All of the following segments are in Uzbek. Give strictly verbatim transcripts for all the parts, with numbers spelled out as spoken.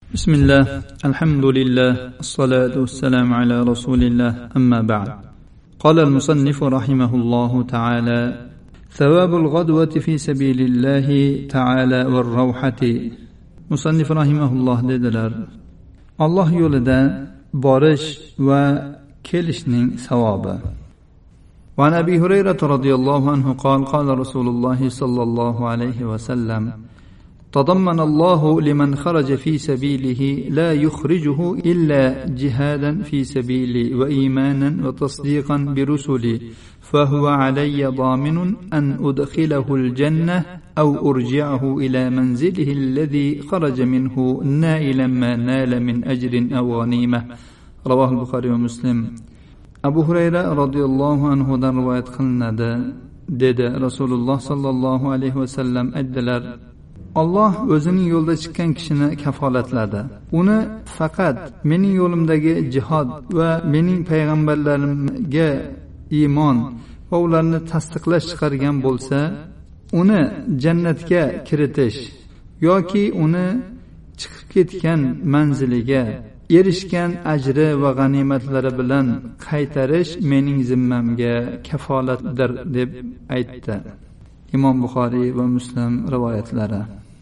بسم الله الحمد لله الصلاة والسلام على رسول الله أما بعد. قال المصنف رحمه الله تعالى: ثواب الغدوة في سبيل الله تعالى والروحة. مصنف رحمه الله dedilar: الله yo'lida borish va kelishning savobi. وعن أبي هريرة رضي الله عنه قال: قال رسول الله صلى الله عليه وسلم: تضمن الله لمن خرج في سبيله لا يخرجه إلا جهادا في سبيلي وإيمانا وتصديقا برسلي، فهو علي ضامن أن أدخله الجنة أو أرجعه إلى منزله الذي خرج منه نائلا ما نال من أجر أو غنيمة. رواه البخاري ومسلم. أبو هريرة رضي الله عنه dan rivoyat qilinadi, dedi Rasululloh sallallohu alayhi vasallam aytdilar: Alloh o'zining yo'lida chiqqan kishini kafolatladi. Uni faqat mening yo'limdagi jihad va mening payg'ambarlarimga iymon va ularni tasdiqlash chiqargan bo'lsa, uni jannatga kiritish yoki uni chiqib ketgan manziliga erishgan ajri va g'animatlari bilan qaytarish mening zimmamga kafolatdir deb aytdi. Imom Buxoriy va Muslim rivoyatlari.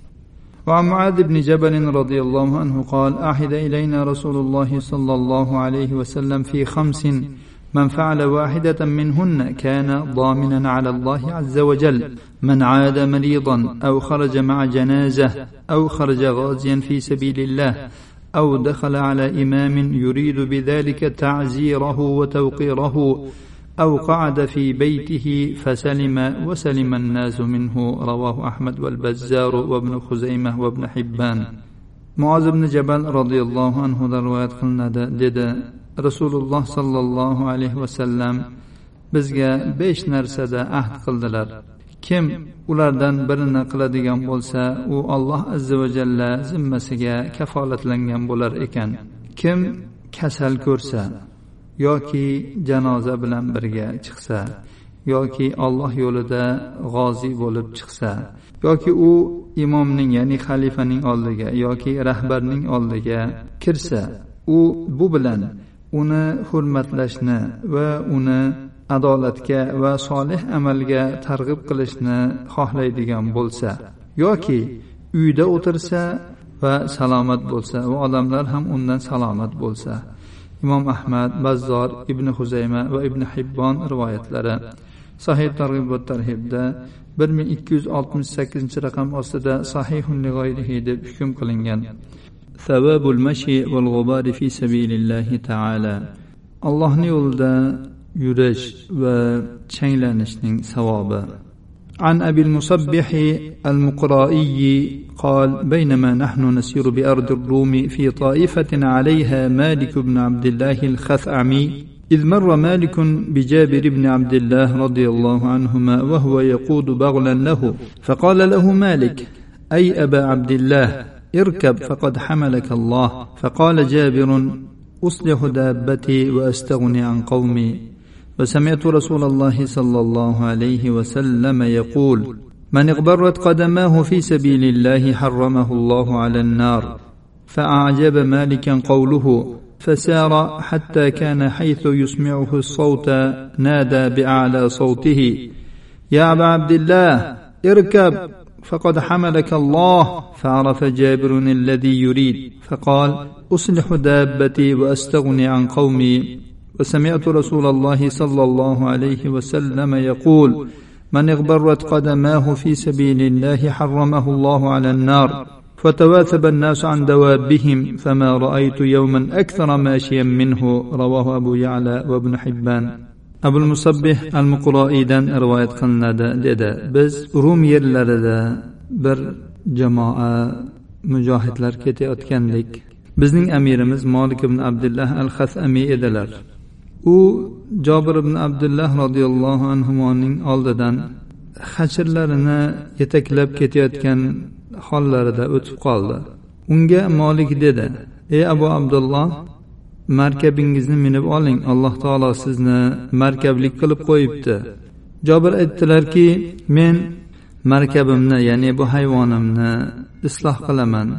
وعن معاذ بن جبل رضي الله عنه قال: أعهد إلينا رسول الله صلى الله عليه وسلم في خمس من فعل واحدة منهن كان ضامنا على الله عز وجل: من عاد مريضا أو خرج مع جنازة أو خرج غازيا في سبيل الله أو دخل على إمام يريد بذلك تعزيره وتوقيره أو قعد في بيته فسلم وسلم الناس منه. رواه أحمد والبزار وابن خزيمة وابن حبان. معاذ بن جبل رضي الله عنه روايات قلنا dedi: Rasululloh sallallohu alayhi vasallam bizga besh narsada ahd qildilar. Kim ulardan birini qiladigan bo'lsa, u Alloh azza va jalla zimmasiga kafolatlangan bo'lar ekan. Kim kasal ko'rsa yoki janoza bilan birga chiqsa yoki Alloh yo'lida g'ozi bo'lib chiqsa yoki u imomning ya'ni xalifaning oldiga yoki rahbarning oldiga kirsa, u bu bilan uni hurmatlashni va uni adolatga va solih amalga targ'ib qilishni xohlaydigan bo'lsa yoki uyda o'tirsa va salomat bo'lsa va odamlar ham undan salomat bo'lsa. Imom Ahmad, Bazzor, Ibn Xuzayma va Ibn Hibbon rivoyatlari. Sahih Targ'ib va Tarhibda bir ming ikki yuz oltmish sakkizinchi raqam ostida sahihun li g'ayrihi deb hukm qilingan. Savabul mashi val g'ubari fi sabilillahi ta'ala. Allohning yo'lida yurish va changlanishning savobi. عن أبي المصبح المقرائي قال: بينما نحن نسير بأرض الروم في طائفة عليها مالك بن عبد الله الخثعمي، إذ مر مالك بجابر بن عبد الله رضي الله عنهما وهو يقود بغلا له، فقال له مالك: أي أبا عبد الله، اركب فقد حملك الله. فقال جابر: أصلح دابتي وأستغني عن قومي. وسمعت رسول الله صلى الله عليه وسلم يقول: من اغبرت قدماه في سبيل الله حرمه الله على النار. فأعجب مالكا قوله، فسار حتى كان حيث يسمعه الصوت نادى بأعلى صوته: يا أبا عبد الله، اركب فقد حملك الله. فعرف جابر الذي يريد، فقال: أصلح دابتي وأستغني عن قومي. وسمعت رسول الله صلى الله عليه وسلم يقول: من اغبرت قدماه في سبيل الله حرمه الله على النار. فتواثب الناس عن دوابهم، فما رأيت يوما أكثر ماشيا منه. رواه أبو يعلى وابن حبان. أبو المصبح المقرائيdan rivoyat qilinadi, dedi: Biz Rum yerlarida bir jamoa mujohidlar ketayotgandik. Bizning amirimiz Malik ibn Abdullah al-Xasami edilar. U Jabir ibn Abdullah radhiyallohu anhuning oldidan hashirlarini yetaklab ketayotgan hollarida o'tib qoldi. Unga Malik dedi: Ey Abu Abdullah, markabingizni minib oling, Alloh taolo sizni markablik qilib qo'yibdi. Jabir aytdilarki: Men markabimni, ya'ni bu hayvonimni isloh qilaman.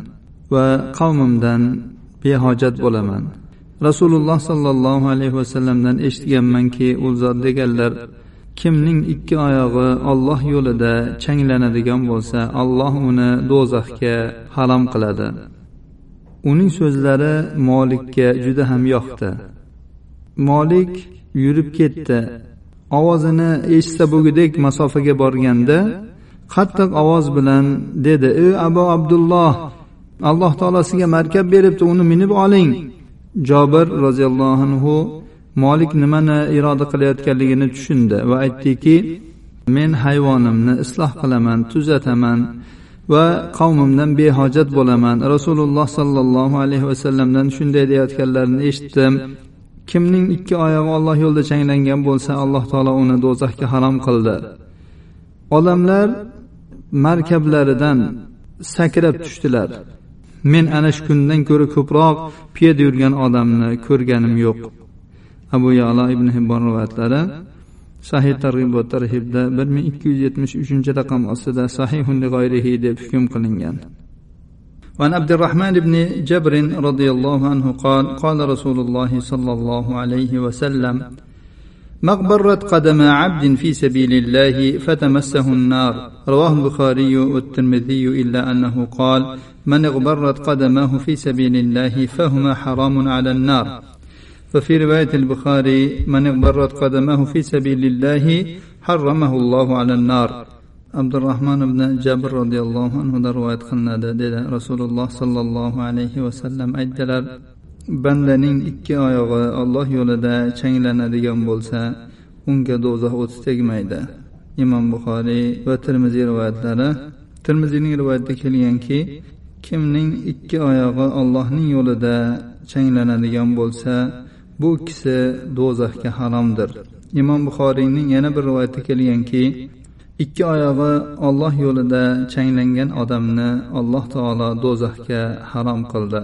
va qavmimdan behojat bo'laman. Rasululloh sallallohu alayhi vasallamdan eshitganmanki, u zot deganlar: kimning ikki oyog'i Alloh yo'lida changlanadigan bo'lsa, Alloh uni do'zaxga harom qiladi. Uning so'zlari Molikka juda ham yoqdi. Molik yurib ketdi. Ovozini eshitsa bo'lgudek masofaga borganda qattiq ovoz bilan dedi: "Ey Abu Abdulloh, Alloh taolosiga markab beribdi, uni minib oling." Jobir roziyallohu anhu Molik nimani iroda qilayotganligini tushundi va aytdiki: "Men hayvonimni isloh qilaman, tuzataman va qavmimdan behojat bo'laman. Rasululloh sallallohu alayhi vasallamdan shunday deyotganlarini eshitdim. Kimning ikki oyog'i Alloh yo'lida changlangan bo'lsa, Alloh taolo uni do'zaxga harom qildi." Odamlar markablaridan sakrab tushdilar. Men ana shu kundan ko'ra ko'proq piyoda yurgan odamni ko'rganim yo'q. Abu Ya'la ibn Hibbon rivoyatlari Sahih Targ'ib va Tarhibda bir ming ikki yuz yetmish uchinchi raqam ostida sahihun li g'ayrihi deb hukm qilingan. وعن عبد الرحمن بن جبر رضي الله عنه قال قال رسول الله صلى الله عليه وسلم: مغبرت قدم عبد في سبيل الله فتمسه النار. رواه البخاري والترمذي إلا أنه قال: من اغبرت قدمه في سبيل الله فهما حرام على النار. ففي رواية البخاري: من اغبرت قدمه في سبيل الله حرمه الله على النار. Abdurrahman ibn Jabr radhiyallohu anhu da rivoyat qilinadi, dedi Rasululloh sallallohu alayhi vasallam aytdilar: bandaning ikki oyog'i Alloh yo'lida changlanadigan bo'lsa, unga do'zax o'ti tegmaydi. Imom Buxoriy va Tirmiziy rivoyatlari. Tirmiziyning rivoyatida kelganki, kimning ikki oyog'i Allohning yo'lida changlanadigan bo'lsa, bu kishi do'zaxga haromdir. Imom Buxoriyning yana bir rivoyatida kelganki, ikki oyog'i Alloh yo'lida changlangan odamni Alloh taolo do'zaxga harom qildi.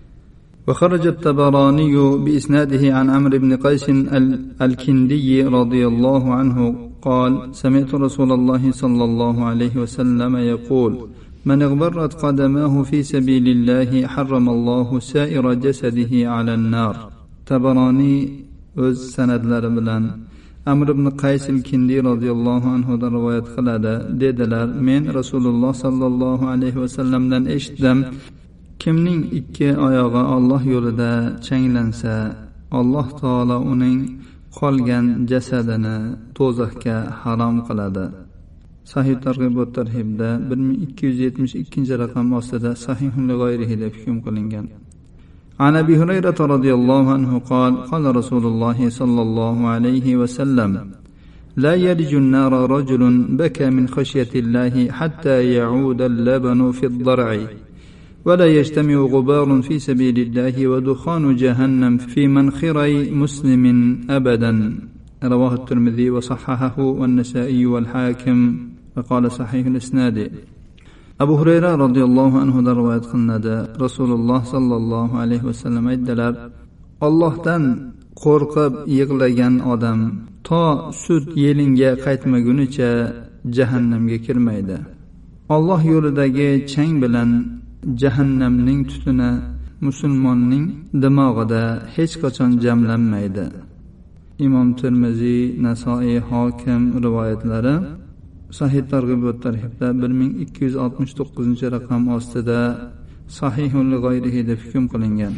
وخرج الطبراني بإسناده عن عمرو بن قيس الكندي رضي الله عنه قال: سمعت رسول الله صلى الله عليه وسلم يقول: من اغبرت قدماه في سبيل الله حرم الله سائر جسده على النار. Tabarani o'z sanadlari bilan Amr ibn Qays al-Kindi radhiyallohu anhu da rivoyat qiladi. Dedilar: men Rasululloh sallallohu alayhi vasallamdan eshitdim: kimning ikki oyog'i Alloh yo'lida changlansa, Alloh taolo uning qolgan jasadini do'zaxga harom qiladi. Sahih Targ'ib va Tarhibda bir ming ikki yuz yetmish ikkinchi raqam ostida sahihun li g'ayrihi deb hukm qilingan. عن أبي هريرة رضي الله عنه قال: قال رسول الله صلى الله عليه وسلم: لا يلج النار رجل بكى من خشية الله حتى يعود اللبن في الضرع، ولا يجتمع غبار في سبيل الله ودخان جهنم في منخري مسلم أبدا. رواه الترمذي وصححه والنسائي والحاكم وقال صحيح الإسناد. Abu Hurayra radhiyallohu anhu da rivoyat qilinadi. Rasululloh sallallohu alayhi vasallam aytdilar: Allohdan qo'rqib yig'lagan odam to sut yelinga qaytmagunicha jahannamga kirmaydi. Alloh yo'lidagi chang bilan jahannamning tutuni musulmonning dimog'ida hech qachon jamlanmaydi. Imom Tirmiziy, Nasoiy, Hokim rivoyatlari Sahih Targ'ib va Tarhibda bir ming ikki yuz oltmish to'qqizinchi raqam ostida sahihun li g'ayrihi deb hukm qilingan.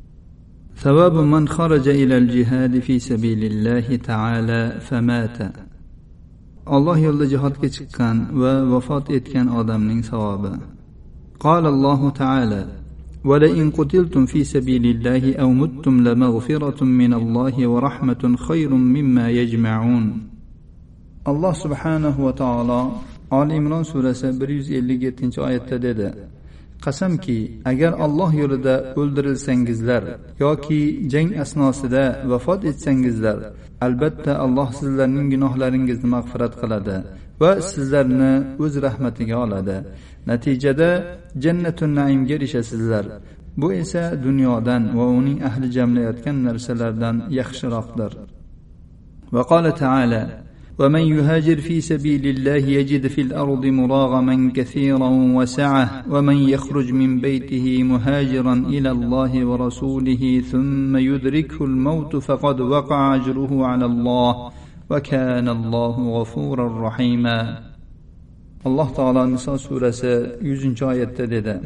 Savabu man kharaja ila al-jihad fi sabilillahi ta'ala famata. Alloh yo'lida jihodga chiqqan va vafot etgan odamning savobi. Qala Allohu ta'ala: "Wa la in qutiltum fi sabilillahi aw muttum la maghfiratun min Allohi wa rahmatun khayrun mimma yajma'un." Alloh subhanahu va taolo Ali Imron surasi bir yuz ellik yettinchi oyatda dedi: Qasamki, agar Alloh yo'lida o'ldirilsangizlar yoki jang asnosida vafot etsangizlar, albatta Alloh sizlarning gunohlaringizni mag'firat qiladi va sizlarni o'z rahmatiga oladi. Natijada jannatun naimga erishasizlar. Bu esa dunyodan va uning ahli jamlayotgan narsalardan yaxshiroqdir. Va qala ta'ala: ومن يهاجر في سبيل الله يجد في الأرض مراغما كثيرا وسعة ومن يخرج من بيته مهاجرا إلى الله ورسوله ثم يدركه الموت فقد وقع أجره على الله وكان الله غفورا رحيما. الله تعالى Nisa surasi yüzüncü oyatda dedi: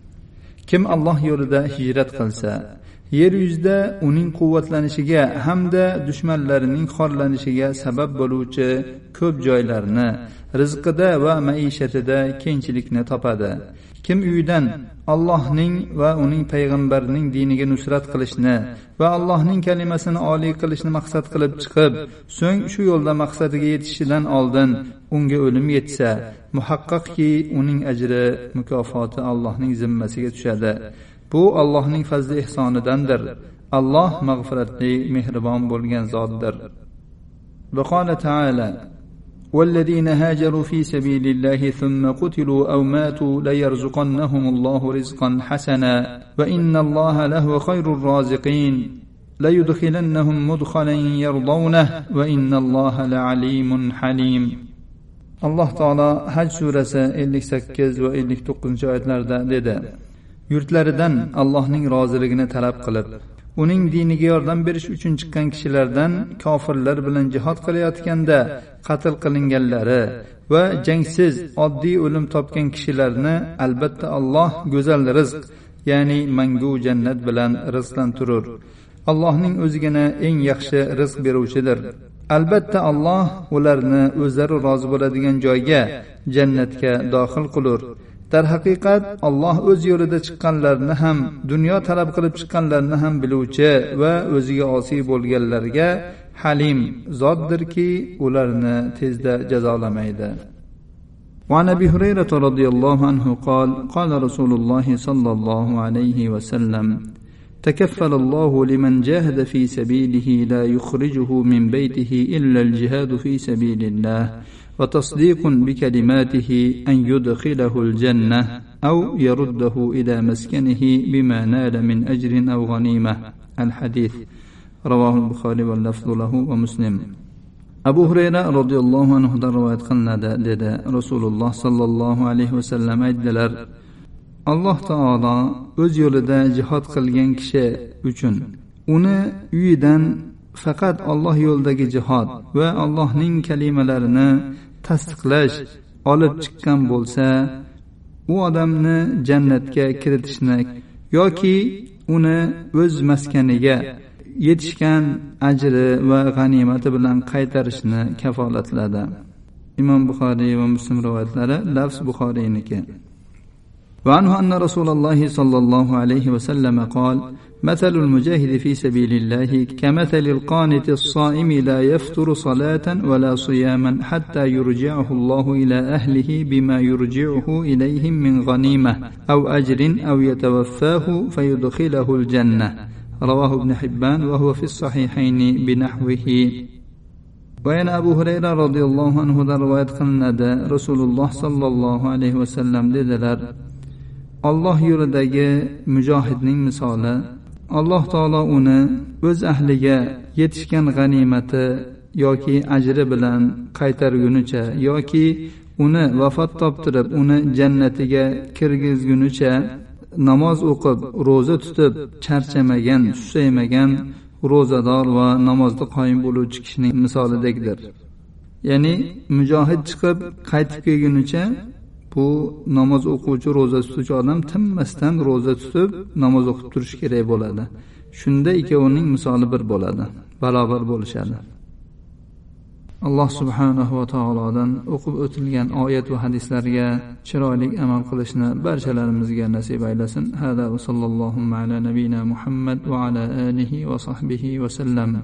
Kim Allah yo'lida hijrat qilsa, yer yuzida uning quvvatlanishiga hamda dushmanlarining xorlanishiga sabab bo'luvchi ko'p joylarni, rizqida va maishatida kengchilikni topadi. Kim uyidan Allohning va uning payg'ambarining diniga nusrat qilishni va Allohning kalimasini oliy qilishni maqsad qilib chiqib, so'ng shu yo'lda maqsadiga yetishidan oldin unga o'lim yetsa, muhaqqaqki uning ajri, mukofoti Allohning zimmasiga tushadi. Bu Allohning fazli ihsonidandir. Alloh mag'firatli, mehribon bo'lgan zotdir. Va qala ta'ala: والذين هاجروا في سبيل الله ثم قتلوا أو ماتوا ليرزقنهم الله رزقا حسنا وإن الله لهو خير الرازقين ليدخلنهم مدخلا يرضونه وإن الله لعليم حليم. الله تعالى Haj surasi ellik sakkiz va ellik to'qqizinchi oyatlarda dedi: Yurtlaridan Allohning roziligini talab qilib, uning diniga yordam berish uchun chiqqan kishilardan kofirlar bilan jihad qilayotganda qatl qilinganlari va jangsiz oddiy o'lim topgan kishilarni albatta Alloh go'zal rizq, ya'ni mangu jannat bilan rizqlantirur. Allohning o'zigina eng yaxshi rizq beruvchidir. Albatta Alloh ularni o'zlari rozi bo'ladigan joyga, jannatga daxil qilur. Dar haqiqat Alloh o'z yo'lida chiqqanlarni ham, dunyo talab qilib chiqqanlarni ham biluvchi va o'ziga osiy bo'lganlarga halim zotdirki, ularni tezda jazolamaydi. وعن أبي هريرة رضي الله عنه قال قال رسول الله صلى الله عليه وسلم تكفل الله لمن جاهد في سبيله لا يخرجه من بيته إلا الجهاد في سبيل الله وتصديق بكلماته أن يدخله الجنة أو يرده إلى مسكنه بما نال من أجر أو غنيمة. الحديث رواه البخاري واللفظ له ومسلم. أبو هريرة رضي الله عنه رواية قلنا dedi Rasululloh sallallohu alayhi vasallam aytdilar: Alloh taolo o'z yo'lida jihad qilgan kishi uchun uni uyidan faqat Alloh yo'lidagi jihad va Allohning kalimalarini tasdiqlash olib chiqqan bo'lsa, u odamni jannatga kiritishni yoki uni o'z maskaniga yetishgan ajri va g'animati bilan qaytarishni kafolatladi. Imom Buxoriy va Muslim rivoyatlari, lafz Buxoriyniki. وعنه أن رسول الله صلى الله عليه وسلم قال: مثل المجاهد في سبيل الله كمثل القانت الصائم لا يفتر صلاة ولا صياما حتى يرجعه الله إلى أهله بما يرجعه إليهم من غنيمة أو أجر أو يتوفاه فيدخله الجنة. رواه ابن حبان وهو في الصحيحين بنحوه. وين أبو هريرة رضي الله عنه رواية قلنا رسول الله صلى الله عليه وسلم dedilar: Alloh yo'lidagi mujohidning misoli, Alloh taolo uni o'z ahliga yetishgan g'animati yoki ajri bilan qaytargunicha yoki uni vafot toptirib uni jannatiga kirgizgunicha namoz o'qib, roza tutib, charchamagan, susaymagan ro'zador va namozda qoyim bo'luvchi kishining misolidagdir. Ya'ni mujohid chiqib qaytib kelgunicha bu namoz o'quvchi, roza tutuvchi odam tinmasdan roza tutib, namoz o'qib turish kerak bo'ladi. Shunda ikkovining misoli bir bo'ladi, barobar bo'lishadi. Alloh subhanahu va taolodan o'qib o'tilgan oyat va hadislarga chiroyli amal qilishni barchalarimizga nasib aylasin. Hada va sallallohu ala nabiyina Muhammad va ala alihi va sahbihi va sallam.